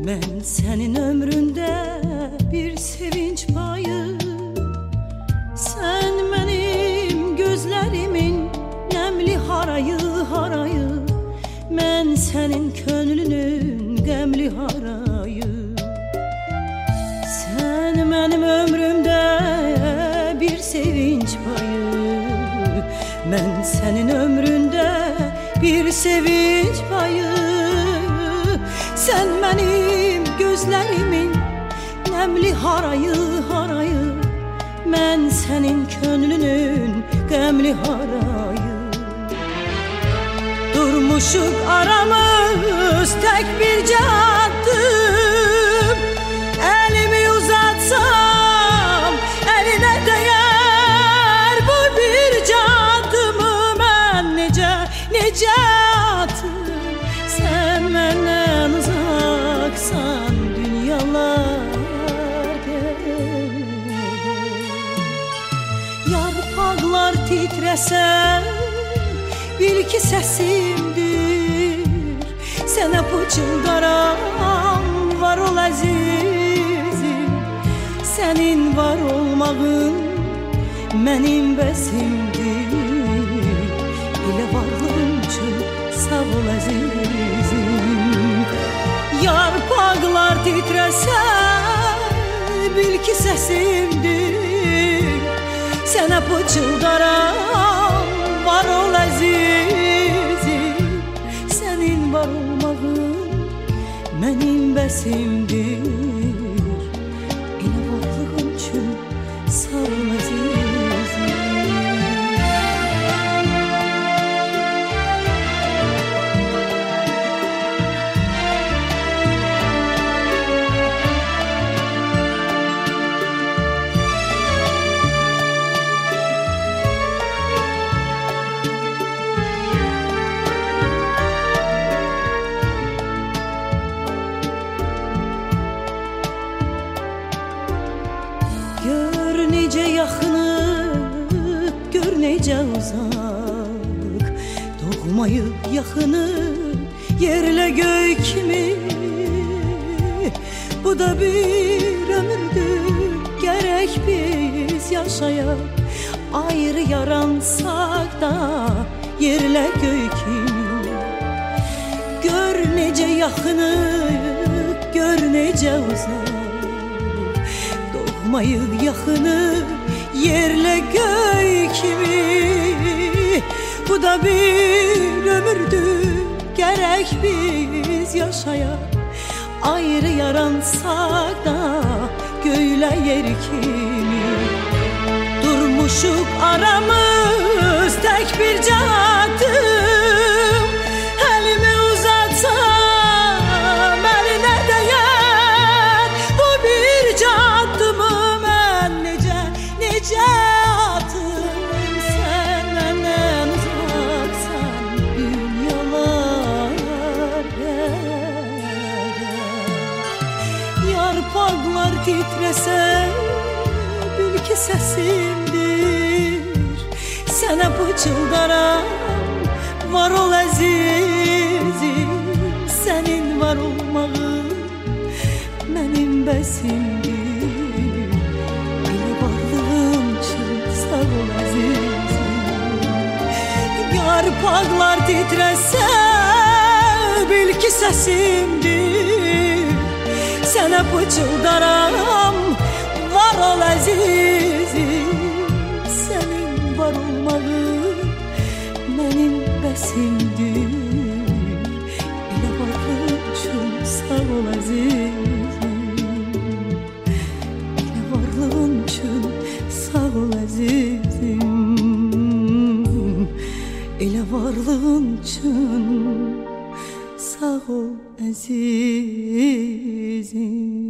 Mən sənin ömründə bir sevinç payı, sən mənim gözlərimin nəmli harayı, harayı. Mən sənin könlünün qəmli harayı. Sən mənim ömrümdə bir sevinç payı, mən sənin ömründə bir sevinç payı. Sən mənim gözlərimin nəmli harayı, harayı. Mən sənin könlünün qəmli harayı. Durmuşuq aramız tək bircə addım, əlimi uzatsam əlinə dəyər bu bircə addımı. Mən necə atım, sən məndən uzaqsan, dünyalar gedər. Yarpaqlar titrəsən bil ki səsimdir, sənə pıçıldaram, var ol əzizim. Sənin var olmağın mənim bəsimdir, elə varlığın üçün sağ ol əzizim. Yarpaqlar titrəsə bil ki səsimdir, sənə pıçıldaram, var ol əzizim. Sənin var olmağın mənim bəsimdir, elə varlığın üçün sağ ol əzizim. Gör necə yaxınıq, gör necə uzaq, doğmayıb yaxınıq yerlə göy kimi. Bu da bir ömürdür, gərək biz yaşayaq, ayrı yaransaq da yerlə göy kimi. Gör necə yaxınıq, gör necə uzaq, doğmayıb yaxınıq yerlə göy kimi. Bu da bir ömürdür, gərək biz yaşayaq, ayrı yaransaq da göylə yer kimi. Durmuşuq aramız tək bircə addım, əlimi uzatsam əlinə dəyər bu bircə addımı. Mən necə atım, sən məndən uzaqsan, dünyalar gedər. Yarpaqlar titrəsə bil ki səsimdir, sənə pıçıldaram, var ol əzizim. Sənin var olmağın mənim bəsimdir, elə varlığım üçün sağ ol əzizim. Yarpaqlar titrəsə bil ki səsimdir, sənə pıçıldaram, var ol əzizim. Sənin var olmağın mənim bəsimdir, elə varlığın üçün sağ ol əzizim. Elə varlığın üçün sağ ol əzizim, elə varlığın üçün sağ ol əzizim.